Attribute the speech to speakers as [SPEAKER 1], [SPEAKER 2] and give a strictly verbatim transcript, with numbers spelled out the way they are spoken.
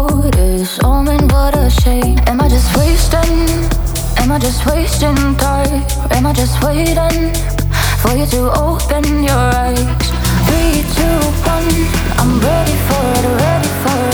[SPEAKER 1] notice. Oh man, what a shame. Am I just wasting? Am I just wasting time? Am I just waiting for you to open your eyes? Three, two, one. I'm ready for it, ready for